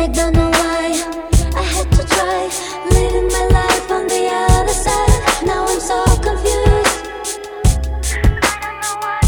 I don't know why I had to try living my life on the other side. Now I'm so confused. I don't know what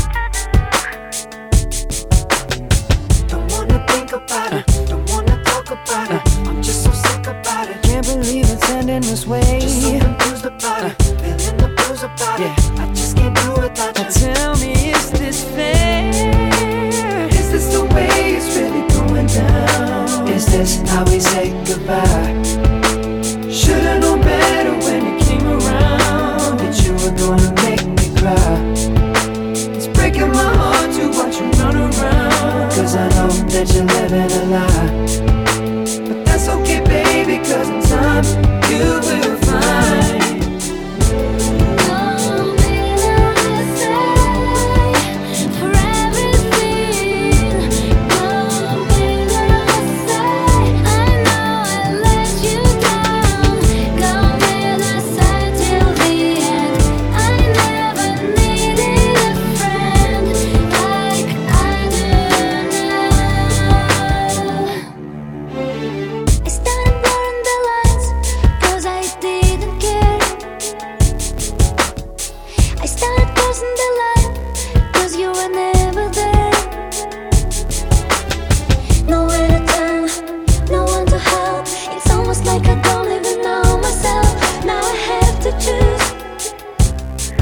to do. Don't wanna think about it, don't wanna talk about it. I'm just so sick about it. Can't believe it's ending this way. Just so confused about it, feeling the blues about it. I just can't do without you. Tell me, is this fair? Is this the way it's really going down? Is this how we say goodbye? Should've known better when you came around that you were gonna make me cry. It's breaking my heart to watch you run around, 'cause I know that you're living a lie. But that's okay, baby, 'cause in time you will find.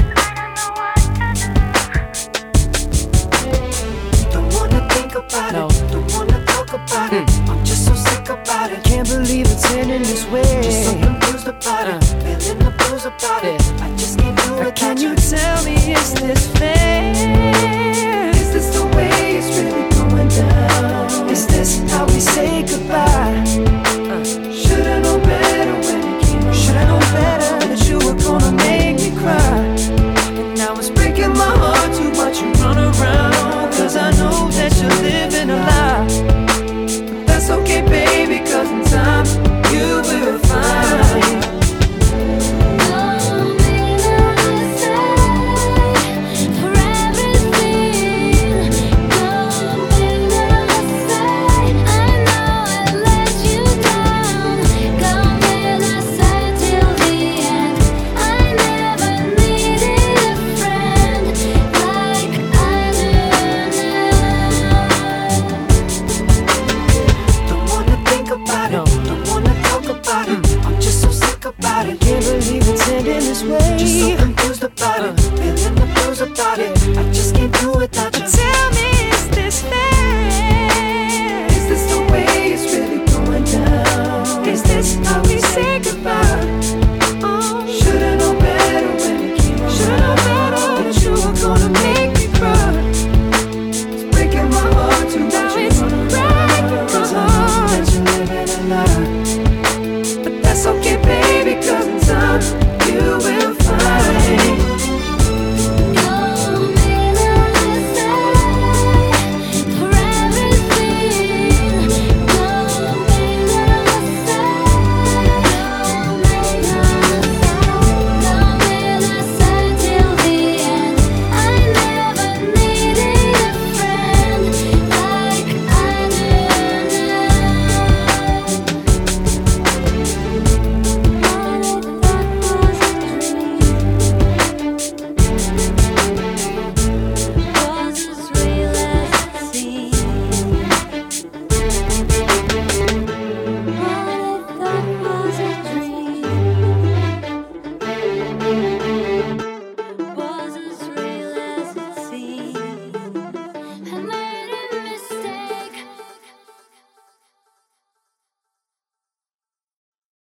No,